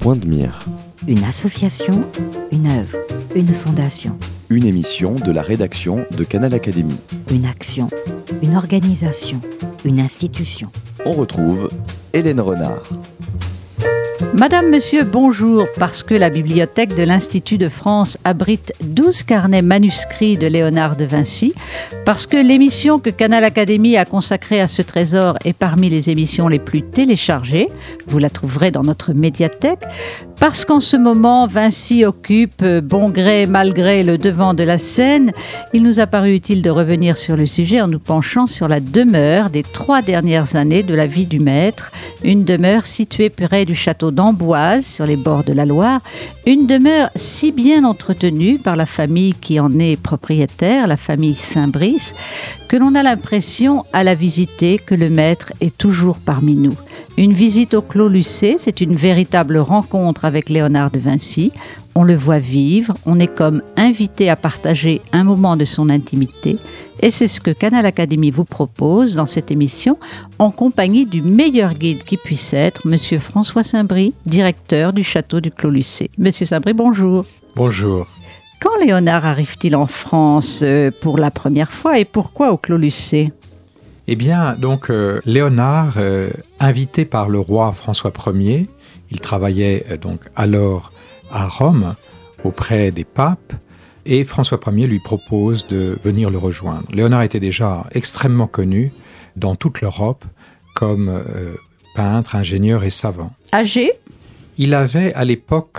Point de mire. Une association, une œuvre, une fondation. Une émission de la rédaction de Canal Académie. Une action, une organisation, une institution. On retrouve Hélène Renard. Madame, Monsieur, bonjour. Parce que la bibliothèque de l'Institut de France abrite 12 carnets manuscrits de Léonard de Vinci, parce que l'émission que Canal Académie a consacrée à ce trésor est parmi les émissions les plus téléchargées, vous la trouverez dans notre médiathèque, parce qu'en ce moment, Vinci occupe, bon gré, mal gré, le devant de la scène, il nous a paru utile de revenir sur le sujet en nous penchant sur la demeure des 3 dernières années de la vie du maître, une demeure située près du château d'Amboise, sur les bords de la Loire, une demeure si bien entretenue par la famille qui en est propriétaire, la famille Saint-Brice, que l'on a l'impression, à la visiter, que le maître est toujours parmi nous. Une visite au Clos Lucé, c'est une véritable rencontre avec Léonard de Vinci. On le voit vivre, on est comme invité à partager un moment de son intimité. Et c'est ce que Canal Académie vous propose dans cette émission, en compagnie du meilleur guide qui puisse être, Monsieur François Saint-Brie, directeur du château du Clos Lucé. Monsieur Saint-Brie, bonjour. Bonjour. Quand Léonard arrive-t-il en France pour la première fois et pourquoi au Clos Lucé ? Eh bien, donc, Léonard, invité par le roi François Ier, il travaillait donc alors à Rome, auprès des papes, et François Ier lui propose de venir le rejoindre. Léonard était déjà extrêmement connu dans toute l'Europe comme peintre, ingénieur et savant. Âgé ? Il avait à l'époque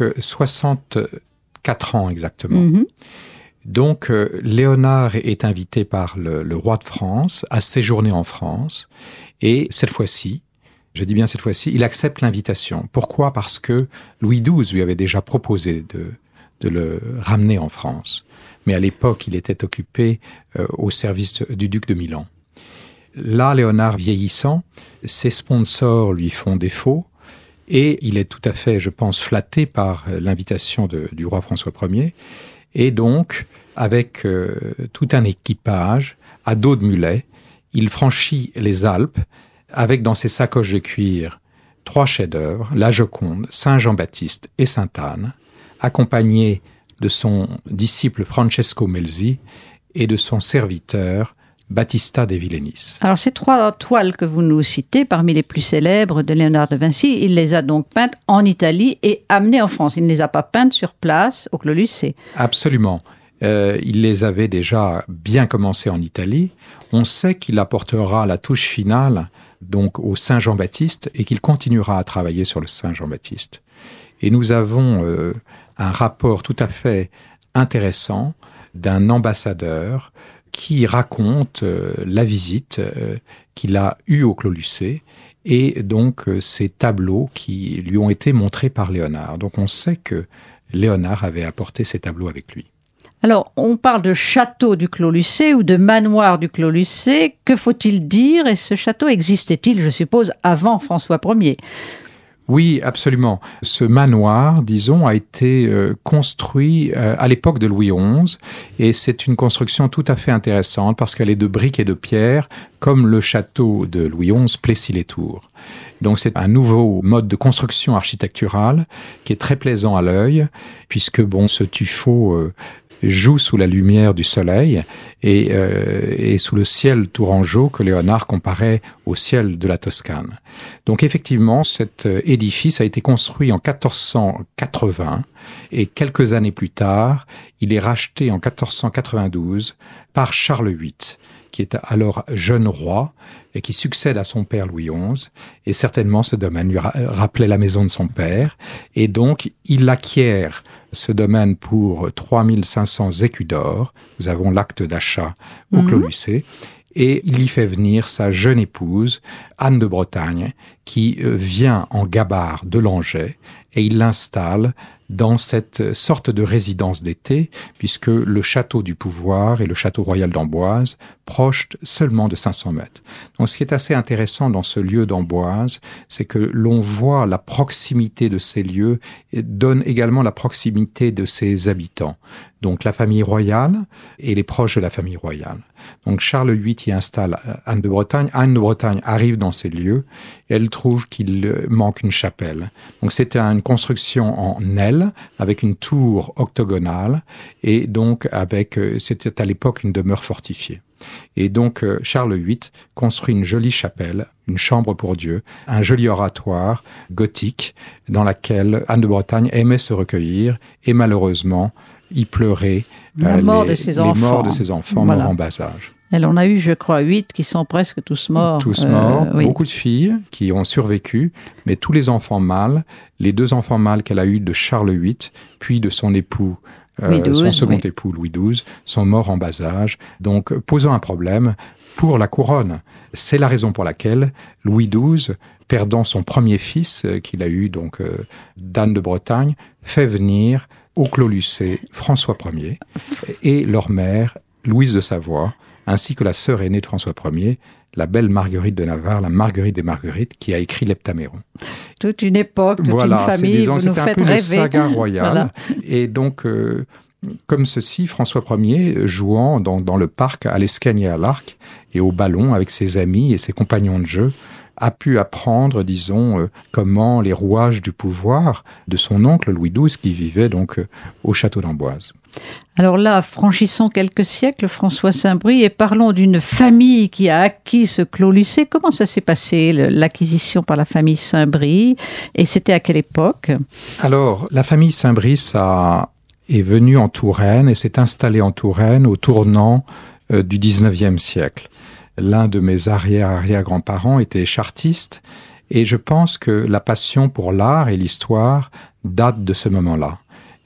64 ans exactement. Mm-hmm. Donc, Léonard est invité par le roi de France à séjourner en France. Et cette fois-ci, je dis bien cette fois-ci, il accepte l'invitation. Pourquoi ? Parce que Louis XII lui avait déjà proposé de le ramener en France. Mais à l'époque, il était occupé au service du duc de Milan. Là, Léonard vieillissant, ses sponsors lui font défaut. Et il est tout à fait, je pense, flatté par l'invitation du roi François Ier. Et donc, avec tout un équipage, à dos de mulet, il franchit les Alpes avec dans ses sacoches de cuir 3 chefs-d'œuvre, la Joconde, Saint Jean-Baptiste et Sainte Anne, accompagné de son disciple Francesco Melzi et de son serviteur Battista de Villenis. Alors ces 3 toiles que vous nous citez, parmi les plus célèbres de Léonard de Vinci, il les a donc peintes en Italie et amenées en France. Il ne les a pas peintes sur place au Clos Lucé. Absolument. Il les avait déjà bien commencées en Italie. On sait qu'il apportera la touche finale donc au Saint Jean-Baptiste et qu'il continuera à travailler sur le Saint Jean-Baptiste. Et nous avons un rapport tout à fait intéressant d'un ambassadeur qui raconte la visite qu'il a eue au Clos Lucé et donc ces tableaux qui lui ont été montrés par Léonard. Donc on sait que Léonard avait apporté ces tableaux avec lui. Alors, on parle de château du Clos Lucé ou de manoir du Clos Lucé. Que faut-il dire ? Et ce château existait-il, je suppose, avant François Ier ? Oui, absolument. Ce manoir, disons, a été construit à l'époque de Louis XI et c'est une construction tout à fait intéressante parce qu'elle est de briques et de pierre, comme le château de Louis XI, Plessis-les-Tours. Donc c'est un nouveau mode de construction architecturale qui est très plaisant à l'œil puisque ce tuffeau joue sous la lumière du soleil et sous le ciel tourangeau que Léonard comparait au ciel de la Toscane. Donc effectivement, cet édifice a été construit en 1480 et quelques années plus tard, il est racheté en 1492 par Charles VIII, qui est alors jeune roi et qui succède à son père Louis XI. Et certainement, ce domaine lui rappelait la maison de son père. Et donc, il acquiert ce domaine pour 3500 écus d'or. Nous avons l'acte d'achat au Clos Lucé. Et il y fait venir sa jeune épouse, Anne de Bretagne, qui vient en gabarre de Langeais, et il l'installe dans cette sorte de résidence d'été, puisque le château du Pouvoir et le château royal d'Amboise proches seulement de 500 mètres. Donc ce qui est assez intéressant dans ce lieu d'Amboise, c'est que l'on voit la proximité de ces lieux et donne également la proximité de ses habitants. Donc la famille royale et les proches de la famille royale. Donc Charles VIII y installe Anne de Bretagne. Anne de Bretagne arrive dans ces lieux et elle trouve qu'il manque une chapelle. Donc c'était une construction en aile avec une tour octogonale et donc c'était à l'époque une demeure fortifiée. Et donc Charles VIII construit une jolie chapelle, une chambre pour Dieu, un joli oratoire gothique dans laquelle Anne de Bretagne aimait se recueillir et malheureusement y pleurer les morts de ses enfants morts en bas âge. Elle en a eu, je crois, 8 qui sont presque tous morts. Tous morts, oui. Beaucoup de filles qui ont survécu, mais tous les enfants mâles, les 2 enfants mâles qu'elle a eus de Charles VIII, puis de son époux, son second époux Louis XII, sont morts en bas âge, donc posant un problème pour la couronne. C'est la raison pour laquelle Louis XII, perdant son premier fils qu'il a eu donc d'Anne de Bretagne, fait venir au Clos Lucé François Ier et leur mère Louise de Savoie, ainsi que la sœur aînée de François Ier, la belle Marguerite de Navarre, la Marguerite des Marguerites, qui a écrit l'Heptaméron. Toute une époque, toute une famille, vous nous faites rêver. C'était un peu une saga royale. Voilà. Et donc, comme ceci, François Ier, jouant dans le parc à l'escagne et à l'arc, et au ballon avec ses amis et ses compagnons de jeu, a pu apprendre, disons, comment les rouages du pouvoir de son oncle Louis XII, qui vivait donc au château d'Amboise. Alors là, franchissons quelques siècles, François Saint-Bris, et parlons d'une famille qui a acquis ce Clos Lucé. Comment ça s'est passé, l'acquisition par la famille Saint-Bris, et c'était à quelle époque? Alors, la famille Saint-Bris est venue en Touraine et s'est installée en Touraine au tournant du 19e siècle. L'un de mes arrière-grands-parents était chartiste, et je pense que la passion pour l'art et l'histoire date de ce moment-là.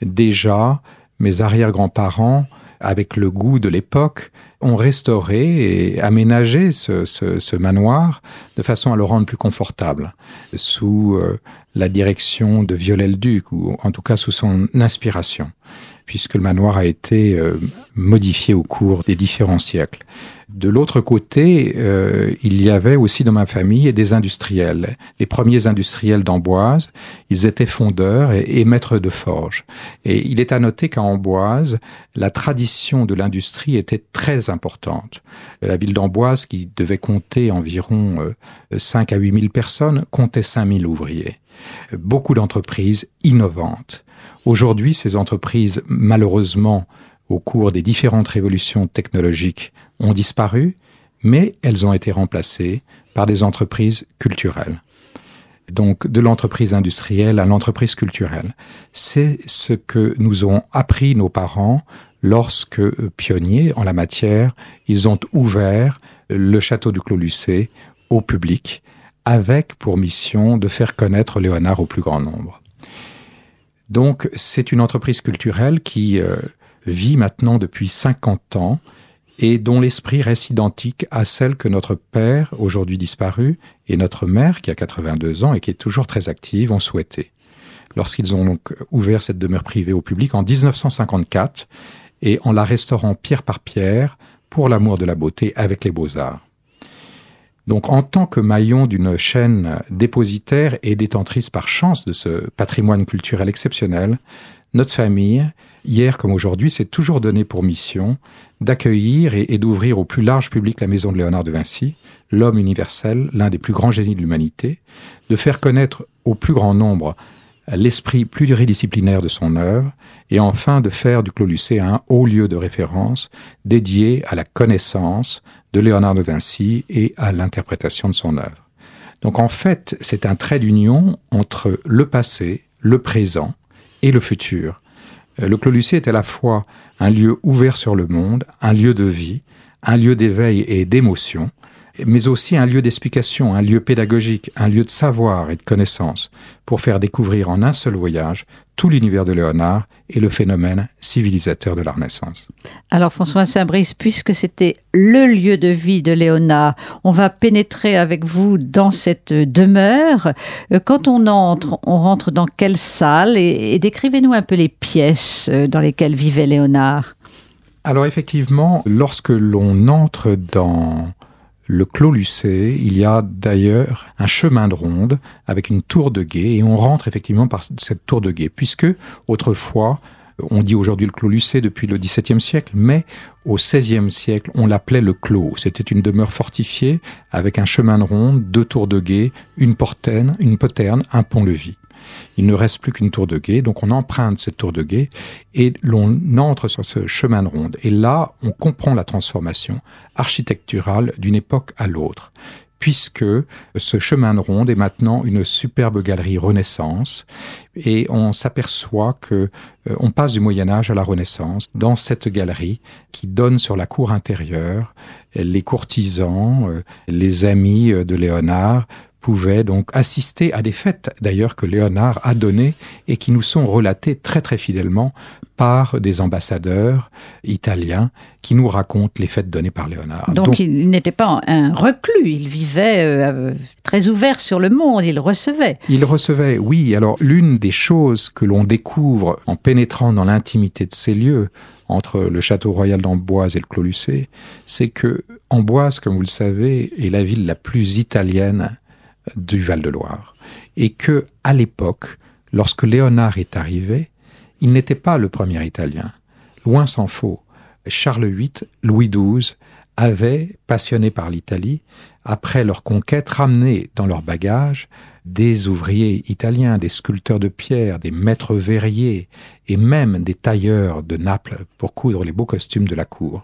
Déjà, mes arrière-grands-parents, avec le goût de l'époque, ont restauré et aménagé ce manoir de façon à le rendre plus confortable, sous la direction de Viollet-le-Duc, ou en tout cas sous son inspiration, puisque le manoir a été modifié au cours des différents siècles. De l'autre côté, il y avait aussi dans ma famille des industriels. Les premiers industriels d'Amboise, ils étaient fondeurs et maîtres de forge. Et il est à noter qu'à Amboise, la tradition de l'industrie était très importante. La ville d'Amboise, qui devait compter environ 5 à 8 000 personnes, comptait 5 000 ouvriers. Beaucoup d'entreprises innovantes. Aujourd'hui, ces entreprises, malheureusement, au cours des différentes révolutions technologiques, ont disparu, mais elles ont été remplacées par des entreprises culturelles. Donc, de l'entreprise industrielle à l'entreprise culturelle. C'est ce que nous ont appris nos parents lorsque, pionniers en la matière, ils ont ouvert le château du Clos Lucé au public, avec pour mission de faire connaître Léonard au plus grand nombre. Donc, c'est une entreprise culturelle qui vit maintenant depuis 50 ans et dont l'esprit reste identique à celle que notre père, aujourd'hui disparu, et notre mère, qui a 82 ans et qui est toujours très active, ont souhaité. Lorsqu'ils ont donc ouvert cette demeure privée au public en 1954, et en la restaurant pierre par pierre, pour l'amour de la beauté avec les beaux-arts. Donc, en tant que maillon d'une chaîne dépositaire et détentrice par chance de ce patrimoine culturel exceptionnel, notre famille, hier comme aujourd'hui, s'est toujours donné pour mission d'accueillir et d'ouvrir au plus large public la maison de Léonard de Vinci, l'homme universel, l'un des plus grands génies de l'humanité, de faire connaître au plus grand nombre l'esprit pluridisciplinaire de son œuvre, et enfin de faire du Clos Lucé un haut lieu de référence dédié à la connaissance de Léonard de Vinci et à l'interprétation de son œuvre. Donc en fait, c'est un trait d'union entre le passé, le présent et le futur. Le Clos Lucé est à la fois un lieu ouvert sur le monde, un lieu de vie, un lieu d'éveil et d'émotion, mais aussi un lieu d'explication, un lieu pédagogique, un lieu de savoir et de connaissance, pour faire découvrir en un seul voyage tout l'univers de Léonard et le phénomène civilisateur de la Renaissance. Alors François Saint-Bris, puisque c'était le lieu de vie de Léonard, on va pénétrer avec vous dans cette demeure. Quand on rentre dans quelle salle et décrivez-nous un peu les pièces dans lesquelles vivait Léonard. Alors effectivement, lorsque l'on entre dans le Clos Lucé, il y a d'ailleurs un chemin de ronde avec une tour de guet et on rentre effectivement par cette tour de guet, puisque autrefois On dit aujourd'hui le Clos Lucé depuis le XVIIe siècle, mais au XVIe siècle, on l'appelait le Clos. C'était une demeure fortifiée avec un chemin de ronde, 2 tours de guet, une poterne, un pont-levis. Il ne reste plus qu'une tour de guet, donc on emprunte cette tour de guet et l'on entre sur ce chemin de ronde. Et là, on comprend la transformation architecturale d'une époque à l'autre, puisque ce chemin de ronde est maintenant une superbe galerie Renaissance, et on s'aperçoit que on passe du Moyen-Âge à la Renaissance dans cette galerie qui donne sur la cour intérieure. Les courtisans, les amis de Léonard pouvaient donc assister à des fêtes, d'ailleurs, que Léonard a données et qui nous sont relatées très très fidèlement par des ambassadeurs italiens qui nous racontent les fêtes données par Léonard. Donc il n'était pas un reclus, il vivait très ouvert sur le monde, il recevait. Il recevait, oui. Alors l'une des choses que l'on découvre en pénétrant dans l'intimité de ces lieux, entre le château royal d'Amboise et le Clos Lucé, c'est que Amboise, comme vous le savez, est la ville la plus italienne du Val-de-Loire. Et que, à l'époque, lorsque Léonard est arrivé, il n'était pas le premier Italien. Loin s'en faut. Charles VIII, Louis XII avaient, passionnés par l'Italie, après leur conquête, ramené dans leur bagage des ouvriers italiens, des sculpteurs de pierre, des maîtres verriers et même des tailleurs de Naples pour coudre les beaux costumes de la cour.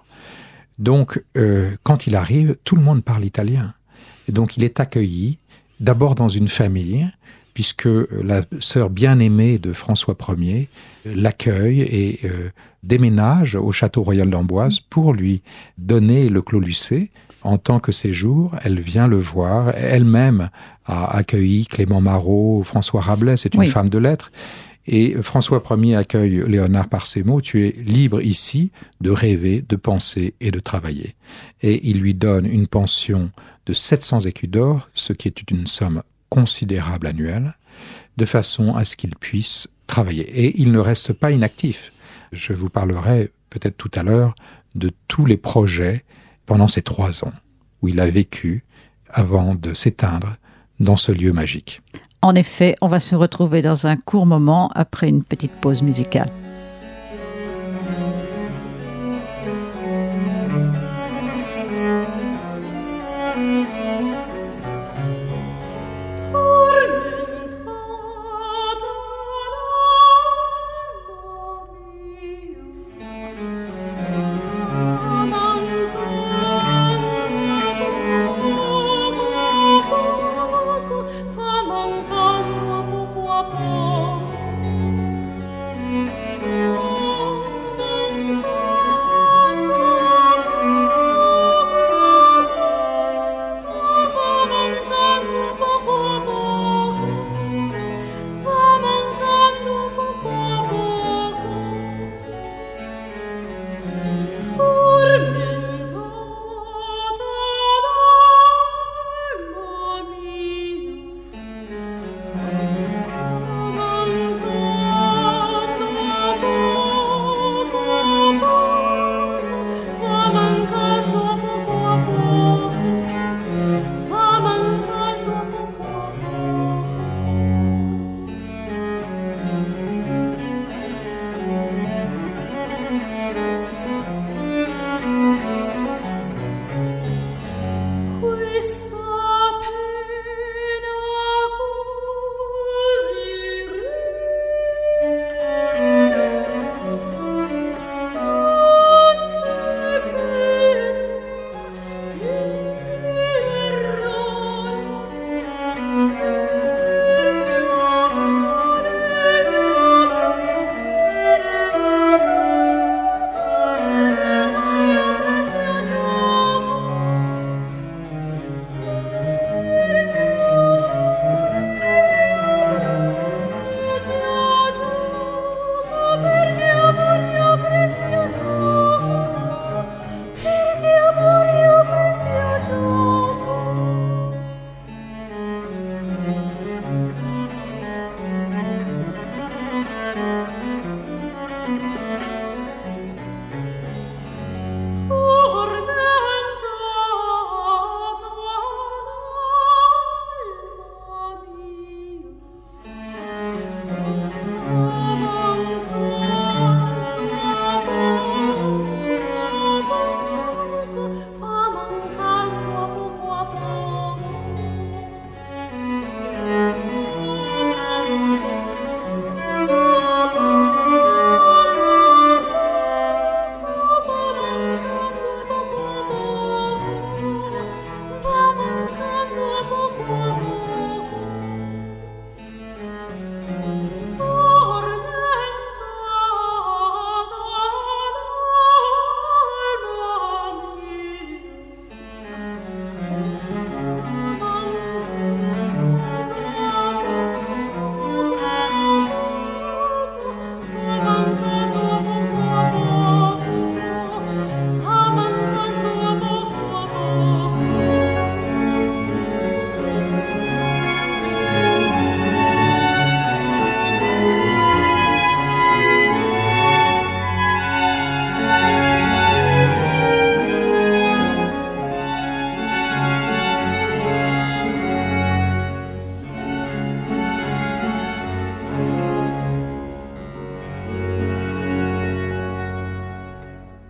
Donc, quand il arrive, tout le monde parle italien. Et donc, il est accueilli d'abord dans une famille, puisque la sœur bien-aimée de François Ier l'accueille et déménage au château royal d'Amboise pour lui donner le Clos Lucé. En tant que séjour, elle vient le voir. Elle-même a accueilli Clément Marot, François Rabelais, c'est une femme de lettres. Et François Ier accueille Léonard par ces mots: « Tu es libre ici de rêver, de penser et de travailler. » Et il lui donne une pension de 700 écus d'or, ce qui est une somme considérable annuelle, de façon à ce qu'il puisse travailler. Et il ne reste pas inactif. Je vous parlerai peut-être tout à l'heure de tous les projets pendant ces 3 ans où il a vécu avant de s'éteindre dans ce lieu magique. En effet, on va se retrouver dans un court moment après une petite pause musicale.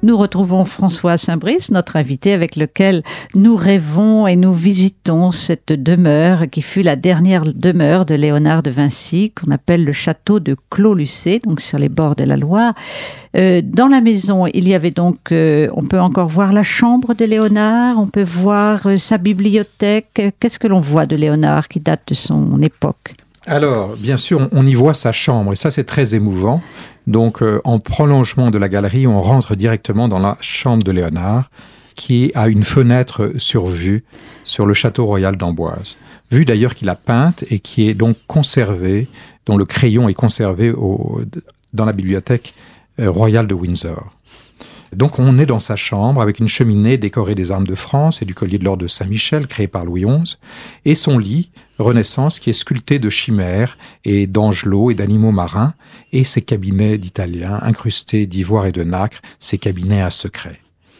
Nous retrouvons François Saint-Brice, notre invité avec lequel nous rêvons et nous visitons cette demeure qui fut la dernière demeure de Léonard de Vinci, qu'on appelle le château de Clos-Lucé, donc sur les bords de la Loire. Dans la maison, il y avait donc, on peut encore voir la chambre de Léonard, on peut voir sa bibliothèque. Qu'est-ce que l'on voit de Léonard qui date de son époque ? Alors, bien sûr, on y voit sa chambre, et ça c'est très émouvant. Donc, en prolongement de la galerie, on rentre directement dans la chambre de Léonard, qui a une fenêtre sur vue sur le château royal d'Amboise. Vue d'ailleurs qu'il a peinte et qui est donc conservée, dont le crayon est conservé dans la bibliothèque royale de Windsor. Donc on est dans sa chambre avec une cheminée décorée des armes de France et du collier de l'ordre de Saint-Michel créé par Louis XI, et son lit, Renaissance, qui est sculpté de chimères et d'angelots et d'animaux marins, et ses cabinets d'Italiens incrustés d'ivoire et de nacre, ses cabinets à secret.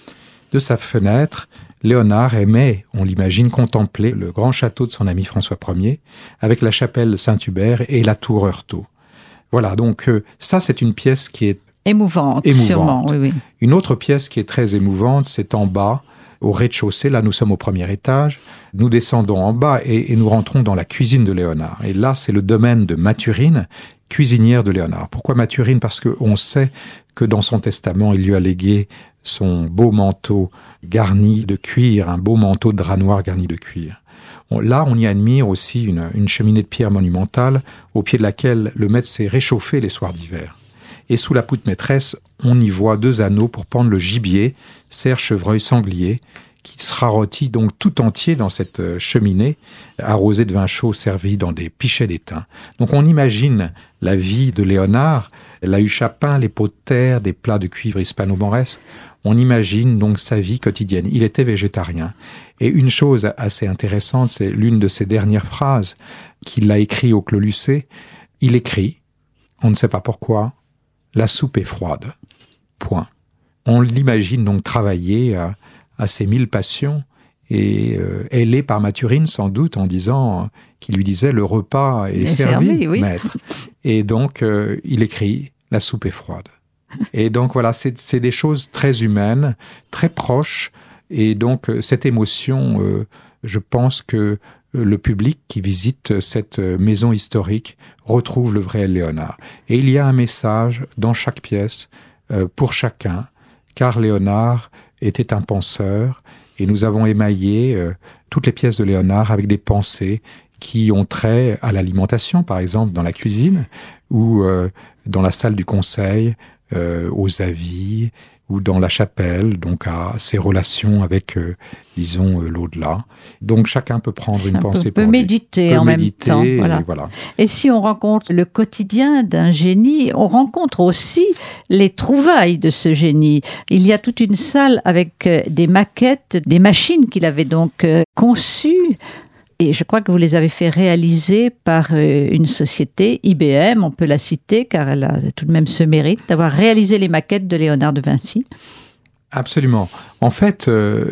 De sa fenêtre, Léonard aimait, on l'imagine, contempler le grand château de son ami François Ier, avec la chapelle Saint-Hubert et la tour Heurtaud. Voilà, donc ça c'est une pièce qui est émouvante. Sûrement, oui. Une autre pièce qui est très émouvante, c'est en bas, au rez-de-chaussée. Là, nous sommes au premier étage. Nous descendons en bas et nous rentrons dans la cuisine de Léonard. Et là, c'est le domaine de Mathurine, cuisinière de Léonard. Pourquoi Mathurine ? Parce qu'on sait que dans son testament, il lui a légué son beau manteau garni de cuir, un beau manteau de drap noir garni de cuir. Là, on y admire aussi une cheminée de pierre monumentale, au pied de laquelle le maître s'est réchauffé les soirs d'hiver. Et sous la poutre maîtresse, on y voit 2 anneaux pour pendre le gibier, cerf, chevreuil, sanglier, qui sera rôti donc tout entier dans cette cheminée, arrosée de vin chaud servi dans des pichets d'étain. Donc on imagine la vie de Léonard, la huche à pain, les pots de terre, des plats de cuivre hispano-mauresque. On imagine donc sa vie quotidienne. Il était végétarien. Et une chose assez intéressante, c'est l'une de ses dernières phrases qu'il a écrit au Clos-Lucé. Il écrit, on ne sait pas pourquoi, « La soupe est froide. » Point. On l'imagine donc travailler à ses 1000 passions et ailé par Mathurine sans doute en disant qu'il lui disait « Le repas est servi, oui. Maître. » Et donc il écrit « La soupe est froide. » Et donc voilà, c'est des choses très humaines, très proches. Et donc cette émotion, je pense que le public qui visite cette maison historique retrouve le vrai Léonard. Et il y a un message dans chaque pièce pour chacun, car Léonard était un penseur, et nous avons émaillé toutes les pièces de Léonard avec des pensées qui ont trait à l'alimentation, par exemple dans la cuisine, ou dans la salle du conseil, aux avis, ou dans la chapelle, donc à ses relations avec, disons, l'au-delà. Donc chacun peut prendre une pensée pour lui. Méditer en même temps. Voilà. Et si on rencontre le quotidien d'un génie, on rencontre aussi les trouvailles de ce génie. Il y a toute une salle avec des maquettes, des machines qu'il avait donc conçues. Et je crois que vous les avez fait réaliser par une société, IBM, on peut la citer, car elle a tout de même ce mérite d'avoir réalisé les maquettes de Léonard de Vinci. Absolument. En fait,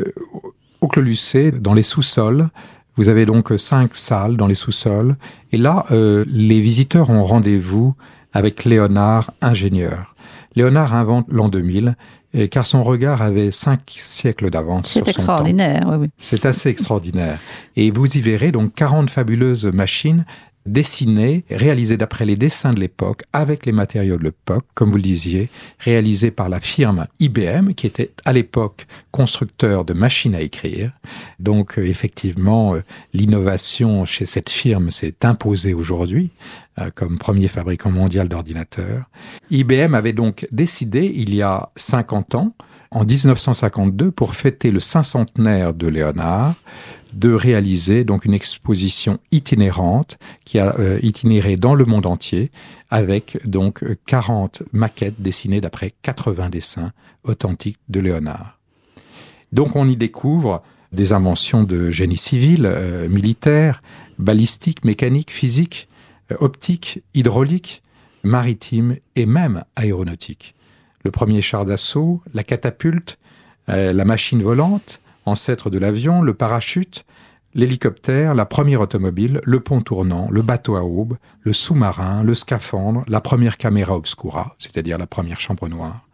au Clos-Lucé, dans les sous-sols, vous avez donc 5 salles dans les sous-sols. Et là, les visiteurs ont rendez-vous avec Léonard, ingénieur. Léonard invente l'an 2000, car son regard avait 5 siècles d'avance sur son temps. C'est extraordinaire, oui. C'est assez extraordinaire. Et vous y verrez donc 40 fabuleuses machines dessinées, réalisées d'après les dessins de l'époque, avec les matériaux de l'époque, comme vous le disiez, réalisées par la firme IBM, qui était à l'époque constructeur de machines à écrire. Donc effectivement, l'innovation chez cette firme s'est imposée aujourd'hui, comme premier fabricant mondial d'ordinateurs. IBM avait donc décidé, il y a 50 ans, en 1952, pour fêter le 500e de Léonard, de réaliser donc une exposition itinérante qui a itinéré dans le monde entier avec donc 40 maquettes dessinées d'après 80 dessins authentiques de Léonard. Donc on y découvre des inventions de génie civil, militaire, balistique, mécanique, physique, optique, hydraulique, maritime et même aéronautique. Le premier char d'assaut, la catapulte, la machine volante, ancêtre de l'avion, le parachute, l'hélicoptère, la première automobile, le pont tournant, le bateau à aubes, le sous-marin, le scaphandre, la première caméra obscura, c'est-à-dire la première chambre noire,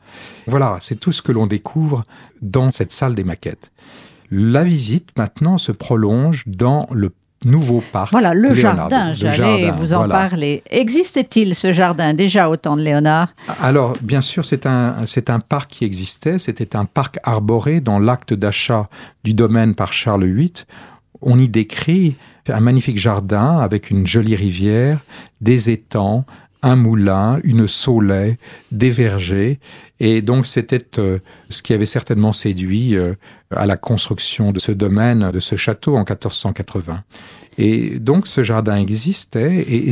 Voilà, c'est tout ce que l'on découvre dans cette salle des maquettes. La visite, maintenant, se prolonge dans le nouveau parc. Voilà, le Leonardo. jardin, j'allais vous en parler. Existait-il ce jardin déjà au temps de Léonard ? Alors, bien sûr, c'est un parc qui existait. C'était un parc arboré dans l'acte d'achat du domaine par Charles VIII. On y décrit un magnifique jardin avec une jolie rivière, des étangs, un moulin, une saulaie, des vergers. Et donc, c'était ce qui avait certainement séduit à la construction de ce domaine, de ce château en 1480. Et donc, ce jardin existait et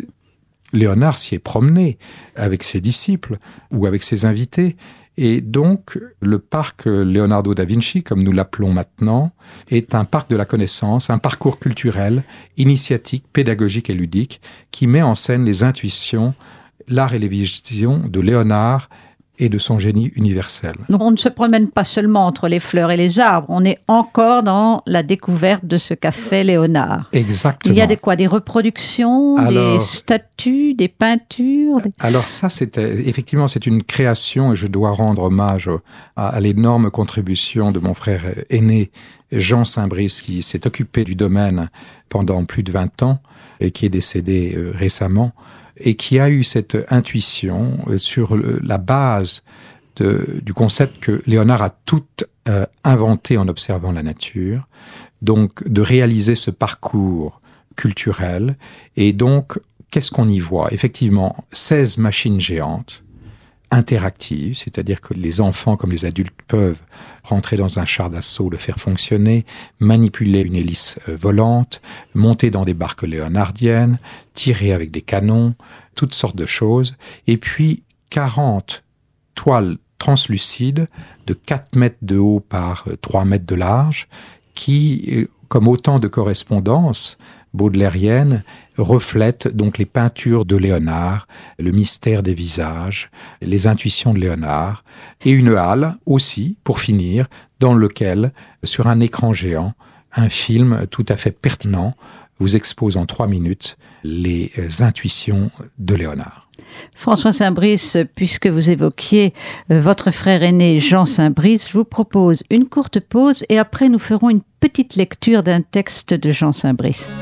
Léonard s'y est promené avec ses disciples ou avec ses invités. Et donc, le parc Leonardo da Vinci, comme nous l'appelons maintenant, est un parc de la connaissance, un parcours culturel, initiatique, pédagogique et ludique, qui met en scène les intuitions, l'art et les visions de Léonard et de son génie universel. Donc on ne se promène pas seulement entre les fleurs et les arbres, on est encore dans la découverte de ce qu'a fait Léonard. Exactement. Il y a des reproductions, des statues, des peintures Alors ça, effectivement, c'est une création et je dois rendre hommage à l'énorme contribution de mon frère aîné, Jean Saint-Brice, qui s'est occupé du domaine pendant plus de 20 ans et qui est décédé récemment, et qui a eu cette intuition sur la base du concept que Léonard a tout inventé en observant la nature, donc de réaliser ce parcours culturel. Et donc, qu'est-ce qu'on y voit ? Effectivement, 16 machines géantes, interactives, c'est-à-dire que les enfants comme les adultes peuvent rentrer dans un char d'assaut, le faire fonctionner, manipuler une hélice volante, monter dans des barques léonardiennes, tirer avec des canons, toutes sortes de choses. Et puis 40 toiles translucides de 4 mètres de haut par 3 mètres de large qui, comme autant de correspondances baudelairiennes, reflètent donc les peintures de Léonard, le mystère des visages, les intuitions de Léonard, et une halle aussi, pour finir, dans lequel, sur un écran géant, un film tout à fait pertinent vous expose en 3 minutes les intuitions de Léonard. François Saint-Brice, puisque vous évoquiez votre frère aîné Jean Saint-Brice, je vous propose une courte pause et après nous ferons une petite lecture d'un texte de Jean Saint-Brice.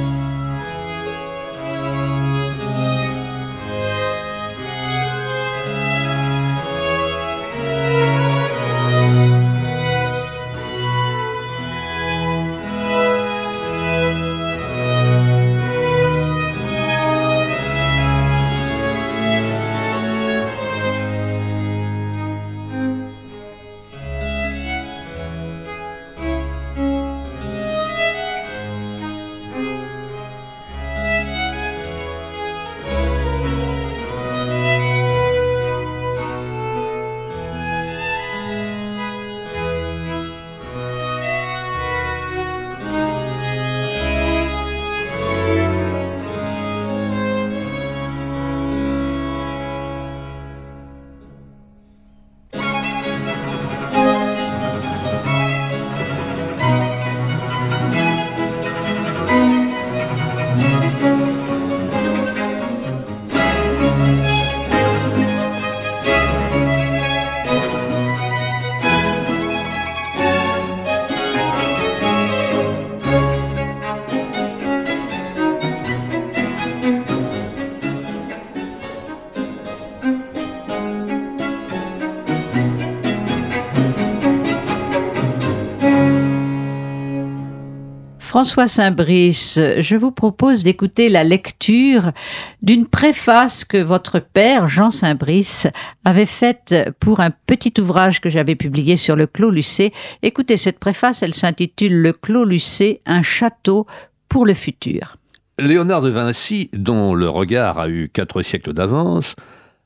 François Saint-Brice, je vous propose d'écouter la lecture d'une préface que votre père, Jean Saint-Brice, avait faite pour un petit ouvrage que j'avais publié sur le Clos Lucé. Écoutez, cette préface, elle s'intitule « Le Clos Lucé, un château pour le futur ». Léonard de Vinci, dont le regard a eu 4 siècles d'avance,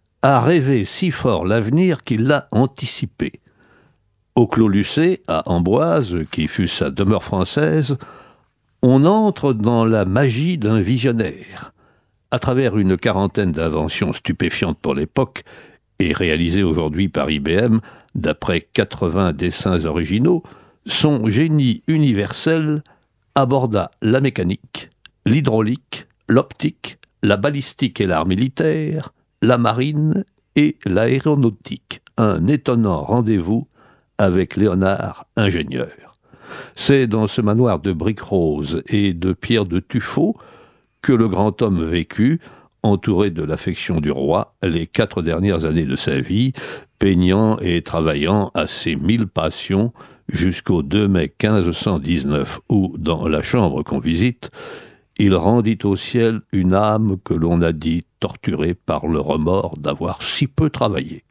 a rêvé si fort l'avenir qu'il l'a anticipé. Au Clos Lucé, à Amboise, qui fut sa demeure française, on entre dans la magie d'un visionnaire. À travers une quarantaine d'inventions stupéfiantes pour l'époque et réalisées aujourd'hui par IBM, d'après 80 dessins originaux, son génie universel aborda la mécanique, l'hydraulique, l'optique, la balistique et l'art militaire, la marine et l'aéronautique. un étonnant rendez-vous avec Léonard, ingénieur. C'est dans ce manoir de briques roses et de pierre de tuffeau que le grand homme vécut, entouré de l'affection du roi, les 4 dernières années de sa vie, peignant et travaillant à ses 1000 passions jusqu'au 2 mai 1519, où, dans la chambre qu'on visite, il rendit au ciel une âme que l'on a dit torturée par le remords d'avoir si peu travaillé.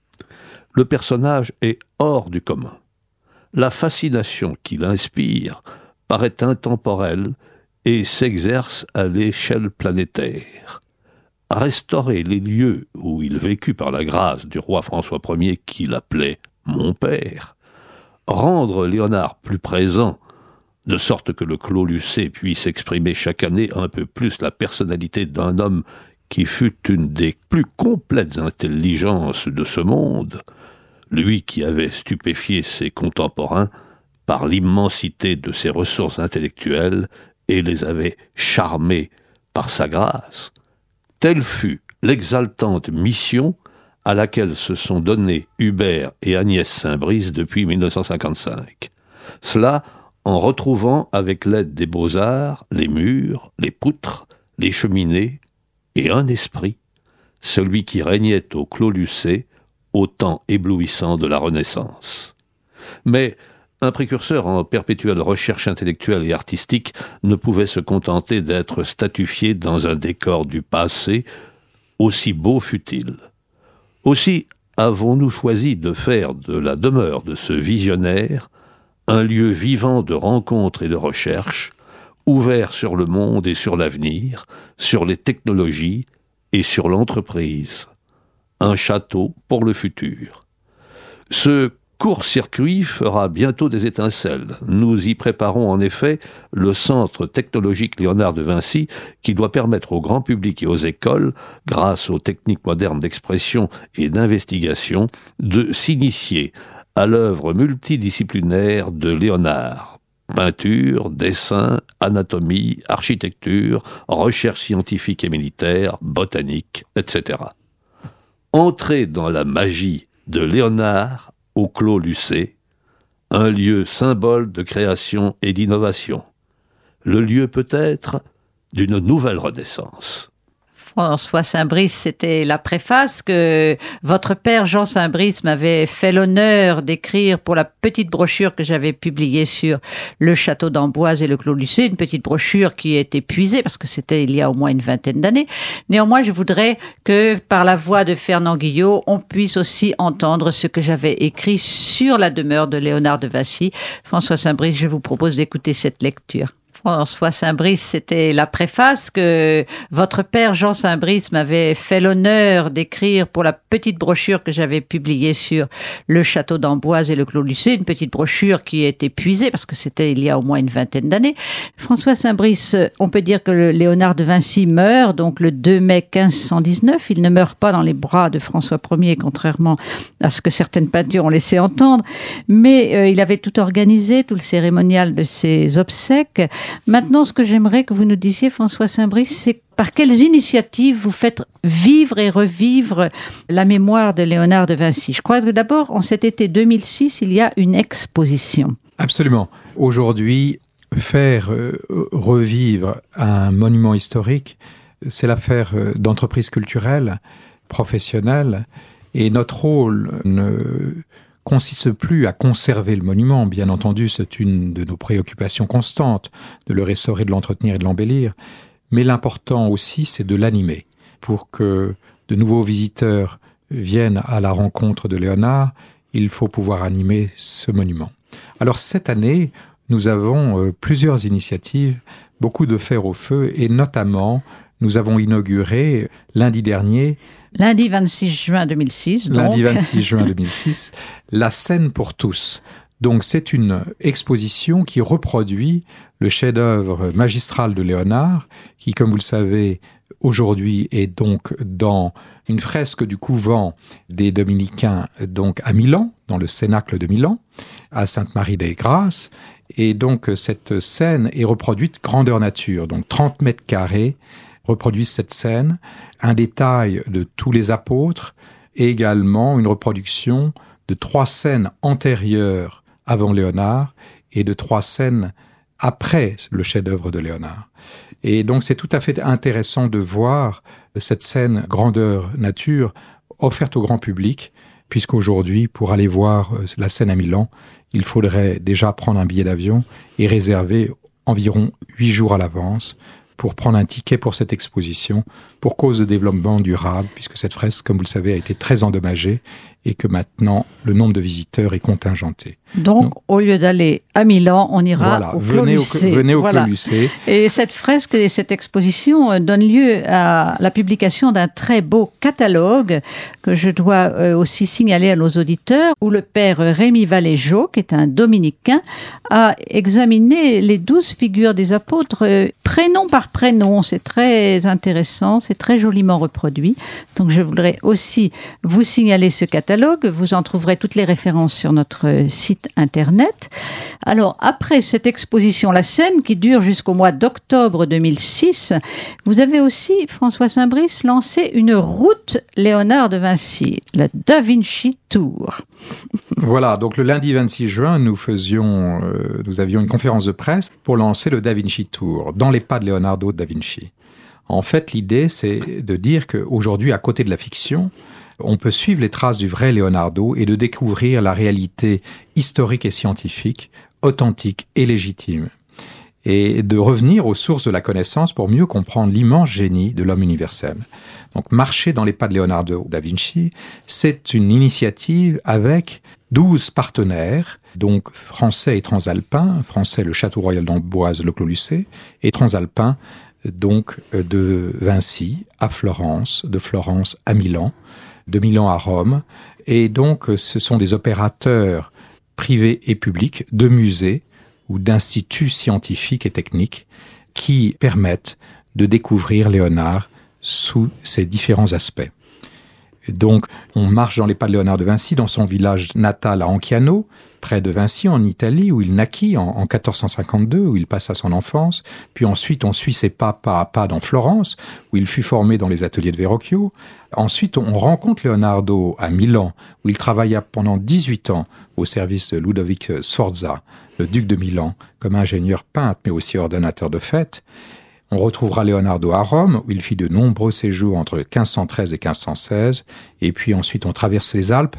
Le personnage est hors du commun. La fascination qu'il inspire paraît intemporelle et s'exerce à l'échelle planétaire. Restaurer les lieux où il vécut par la grâce du roi François Ier qu'il appelait « mon père », rendre Léonard plus présent, de sorte que le Clos Lucé puisse exprimer chaque année un peu plus la personnalité d'un homme qui fut une des plus complètes intelligences de ce monde, lui qui avait stupéfié ses contemporains par l'immensité de ses ressources intellectuelles et les avait charmés par sa grâce. Telle fut l'exaltante mission à laquelle se sont donnés Hubert et Agnès Saint-Brice depuis 1955. Cela en retrouvant avec l'aide des beaux-arts les murs, les poutres, les cheminées et un esprit, celui qui régnait au Clos Lucé au temps éblouissant de la Renaissance. Mais un précurseur en perpétuelle recherche intellectuelle et artistique ne pouvait se contenter d'être statufié dans un décor du passé, aussi beau fût-il. Aussi avons-nous choisi de faire de la demeure de ce visionnaire un lieu vivant de rencontres et de recherches, ouvert sur le monde et sur l'avenir, sur les technologies et sur l'entreprise. Un château pour le futur. Ce court-circuit fera bientôt des étincelles. Nous y préparons en effet le centre technologique Léonard de Vinci qui doit permettre au grand public et aux écoles, grâce aux techniques modernes d'expression et d'investigation, de s'initier à l'œuvre multidisciplinaire de Léonard. Peinture, dessin, anatomie, architecture, recherche scientifique et militaire, botanique, etc. Entrer dans la magie de Léonard au Clos Lucé, un lieu symbole de création et d'innovation, le lieu peut-être d'une nouvelle renaissance. François Saint-Brice, c'était la préface que votre père Jean Saint-Brice m'avait fait l'honneur d'écrire pour la petite brochure que j'avais publiée sur le château d'Amboise et le Clos Lucé, une petite brochure qui est épuisée parce que c'était il y a au moins une vingtaine d'années. Néanmoins, je voudrais que par la voix de Fernand Guillot, on puisse aussi entendre ce que j'avais écrit sur la demeure de Léonard de Vinci. François Saint-Brice, je vous propose d'écouter cette lecture. François Saint-Brice, c'était la préface que votre père Jean Saint-Brice m'avait fait l'honneur d'écrire pour la petite brochure que j'avais publiée sur le château d'Amboise et le Clos Lucé, une petite brochure qui est épuisée parce que c'était il y a au moins une vingtaine d'années. François Saint-Brice, on peut dire que le Léonard de Vinci meurt donc le 2 mai 1519. Il ne meurt pas dans les bras de François Ier, contrairement à ce que certaines peintures ont laissé entendre, mais il avait tout organisé, tout le cérémonial de ses obsèques. Maintenant, ce que j'aimerais que vous nous disiez, François Saint-Brice, c'est par quelles initiatives vous faites vivre et revivre la mémoire de Léonard de Vinci. Je crois que d'abord, en cet été 2006, il y a une exposition. Absolument. Aujourd'hui, faire revivre un monument historique, c'est l'affaire d'entreprises culturelles, professionnelles, et notre rôle ne consiste plus à conserver le monument. Bien entendu, c'est une de nos préoccupations constantes, de le restaurer, de l'entretenir et de l'embellir. Mais l'important aussi, c'est de l'animer. Pour que de nouveaux visiteurs viennent à la rencontre de Léonard, il faut pouvoir animer ce monument. Alors cette année, nous avons plusieurs initiatives, beaucoup de fer au feu, et notamment, nous avons inauguré lundi dernier, Lundi 26 juin 2006. Donc. Lundi 26 juin 2006, la scène pour tous. Donc c'est une exposition qui reproduit le chef-d'œuvre magistral de Léonard, qui, comme vous le savez, aujourd'hui est donc dans une fresque du couvent des Dominicains, donc à Milan, dans le Cénacle de Milan, à Sainte-Marie-des-Grâces. Et donc cette scène est reproduite grandeur nature, donc 30 mètres carrés, reproduisent cette scène, un détail de tous les apôtres, et également une reproduction de 3 scènes antérieures avant Léonard et de 3 scènes après le chef-d'œuvre de Léonard. Et donc c'est tout à fait intéressant de voir cette scène grandeur nature offerte au grand public, puisqu'aujourd'hui, pour aller voir la scène à Milan, il faudrait déjà prendre un billet d'avion et réserver environ 8 jours à l'avance pour prendre un ticket pour cette exposition, pour cause de développement durable, puisque cette fresque, comme vous le savez, a été très endommagée et que maintenant, le nombre de visiteurs est contingenté. Donc, au lieu d'aller à Milan, on ira au Clos Lucé. Venez au Clos Lucé. Et cette fresque et cette exposition donnent lieu à la publication d'un très beau catalogue que je dois aussi signaler à nos auditeurs, où le père Rémy Valéjot, qui est un dominicain, a examiné les 12 figures des apôtres prénom par prénom. C'est très intéressant, c'est très joliment reproduit. Donc, je voudrais aussi vous signaler ce catalogue. Vous en trouverez toutes les références sur notre site internet. Alors, après cette exposition, la scène qui dure jusqu'au mois d'octobre 2006, vous avez aussi, François Saint-Brice, lancé une route Léonard de Vinci, la Da Vinci Tour. Voilà, donc le lundi 26 juin, nous avions une conférence de presse pour lancer le Da Vinci Tour, dans les pas de Leonardo da Vinci. En fait, l'idée, c'est de dire qu'aujourd'hui, à côté de la fiction, on peut suivre les traces du vrai Leonardo et de découvrir la réalité historique et scientifique, authentique et légitime. Et de revenir aux sources de la connaissance pour mieux comprendre l'immense génie de l'homme universel. Donc, marcher dans les pas de Leonardo da Vinci, c'est une initiative avec 12 partenaires, donc français et transalpins, français le Château Royal d'Amboise, le Clos Lucé, et transalpins, donc de Vinci à Florence, de Florence à Milan, de Milan à Rome. Et donc, ce sont des opérateurs privés et publics de musées ou d'instituts scientifiques et techniques qui permettent de découvrir Léonard sous ses différents aspects. Et donc, on marche dans les pas de Léonard de Vinci dans son village natal à Anciano, près de Vinci, en Italie, où il naquit en 1452, où il passa son enfance. Puis ensuite, on suit ses pas à pas dans Florence, où il fut formé dans les ateliers de Verrocchio. Ensuite, on rencontre Leonardo à Milan, où il travailla pendant 18 ans au service de Ludovic Sforza, le duc de Milan, comme ingénieur peintre, mais aussi ordonnateur de fêtes. On retrouvera Leonardo à Rome, où il fit de nombreux séjours entre 1513 et 1516. Et puis ensuite, on traverse les Alpes,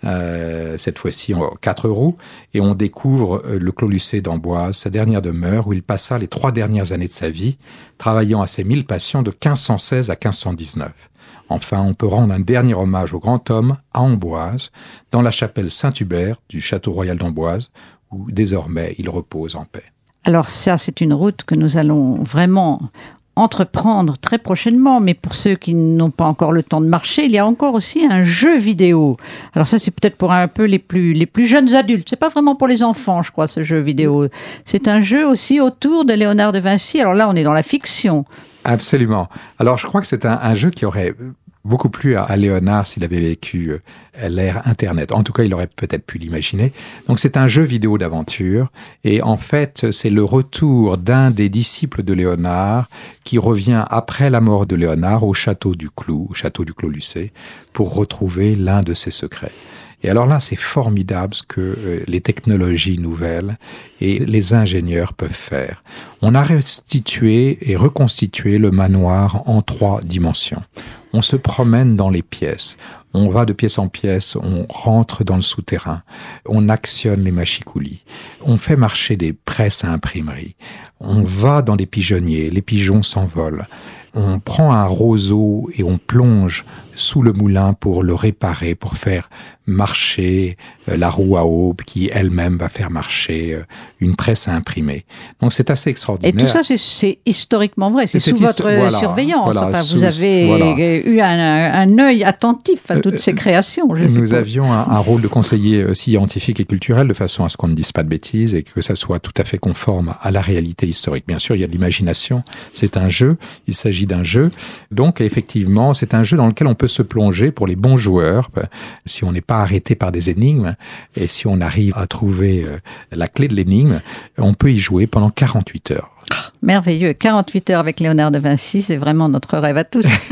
cette fois-ci en 4 roues, et on découvre le Clos Lucé d'Amboise, sa dernière demeure, où il passa les 3 dernières années de sa vie, travaillant à ses 1000 patients de 1516 à 1519. Enfin, on peut rendre un dernier hommage au grand homme à Amboise, dans la chapelle Saint-Hubert du Château Royal d'Amboise, où désormais il repose en paix. Alors ça, c'est une route que nous allons vraiment entreprendre très prochainement, mais pour ceux qui n'ont pas encore le temps de marcher, il y a encore aussi un jeu vidéo. Alors ça, c'est peut-être pour un peu les plus jeunes adultes. C'est pas vraiment pour les enfants, je crois, ce jeu vidéo. C'est un jeu aussi autour de Léonard de Vinci. Alors là, on est dans la fiction. Absolument. Alors je crois que c'est un jeu qui aurait beaucoup plu à Léonard s'il avait vécu l'ère Internet. En tout cas, il aurait peut-être pu l'imaginer. Donc c'est un jeu vidéo d'aventure et en fait, c'est le retour d'un des disciples de Léonard qui revient après la mort de Léonard au château du Clou Lucé, pour retrouver l'un de ses secrets. Et alors là, c'est formidable ce que les technologies nouvelles et les ingénieurs peuvent faire. On a restitué et reconstitué le manoir en 3 dimensions. On se promène dans les pièces, on va de pièce en pièce, on rentre dans le souterrain, on actionne les machicoulis, on fait marcher des presses à imprimerie, on va dans des pigeonniers, les pigeons s'envolent, on prend un roseau et on plonge sous le moulin pour le réparer, pour faire marcher la roue à aube qui elle-même va faire marcher une presse à imprimer. Donc c'est assez extraordinaire. Et tout ça, c'est historiquement vrai, c'est sous votre surveillance. Enfin, vous avez eu un œil attentif à toutes ces créations, je suppose. Nous avions un rôle de conseiller scientifique et culturel, de façon à ce qu'on ne dise pas de bêtises et que ça soit tout à fait conforme à la réalité historique. Bien sûr, il y a de l'imagination, c'est un jeu, il s'agit d'un jeu. Donc effectivement, c'est un jeu dans lequel on peut se plonger pour les bons joueurs, si on n'est pas arrêté par des énigmes, et si on arrive à trouver la clé de l'énigme, on peut y jouer pendant 48 heures. Merveilleux, 48 heures avec Léonard de Vinci, c'est vraiment notre rêve à tous.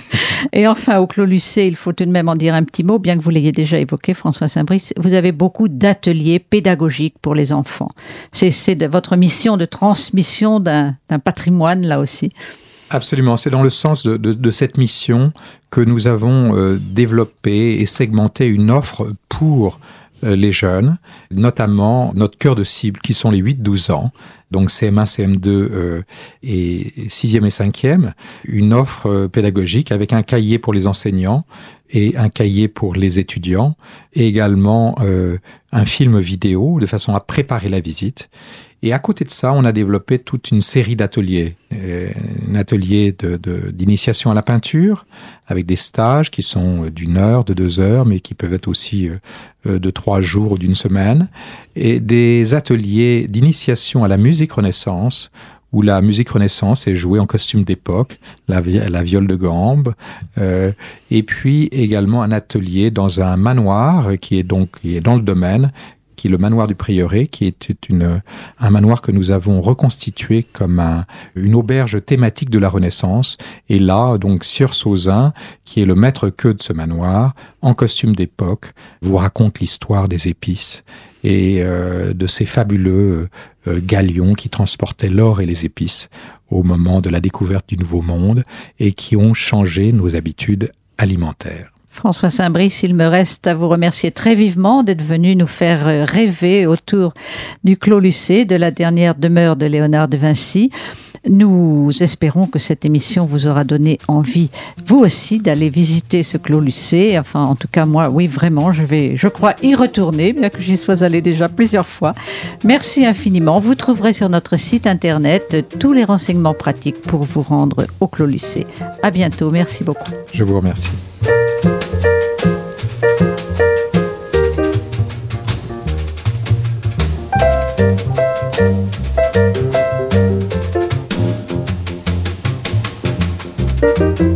Et enfin, au Clos Lucé, il faut tout de même en dire un petit mot, bien que vous l'ayez déjà évoqué, François Saint-Brice, vous avez beaucoup d'ateliers pédagogiques pour les enfants. C'est de votre mission de transmission d'un patrimoine, là aussi. Absolument, c'est dans le sens de cette mission que nous avons développé et segmenté une offre pour les jeunes, notamment notre cœur de cible qui sont les 8-12 ans, donc CM1, CM2 et 6e et 5e, une offre pédagogique avec un cahier pour les enseignants et un cahier pour les étudiants, et également un film vidéo de façon à préparer la visite. Et à côté de ça, on a développé toute une série d'ateliers. Un atelier d'initiation à la peinture, avec des stages qui sont d'1 heure, de 2 heures, mais qui peuvent être aussi de 3 jours ou d'1 semaine. Et des ateliers d'initiation à la musique Renaissance, où la musique Renaissance est jouée en costume d'époque, la viole de gambe, et puis également un atelier dans un manoir qui est dans le domaine, qui est le manoir du Prieuré, qui est un manoir que nous avons reconstitué comme une auberge thématique de la Renaissance. Et là, donc, Sieur Sauzin, qui est le maître-queux de ce manoir, en costume d'époque, vous raconte l'histoire des épices et de ces fabuleux galions qui transportaient l'or et les épices au moment de la découverte du Nouveau Monde et qui ont changé nos habitudes alimentaires. François Saint-Brice, il me reste à vous remercier très vivement d'être venu nous faire rêver autour du Clos Lucé, de la dernière demeure de Léonard de Vinci. Nous espérons que cette émission vous aura donné envie, vous aussi, d'aller visiter ce Clos Lucé. Enfin, en tout cas, moi, oui, vraiment, je crois y retourner, bien que j'y sois allée déjà plusieurs fois. Merci infiniment. Vous trouverez sur notre site internet tous les renseignements pratiques pour vous rendre au Clos Lucé. À bientôt. Merci beaucoup. Je vous remercie. Thank you.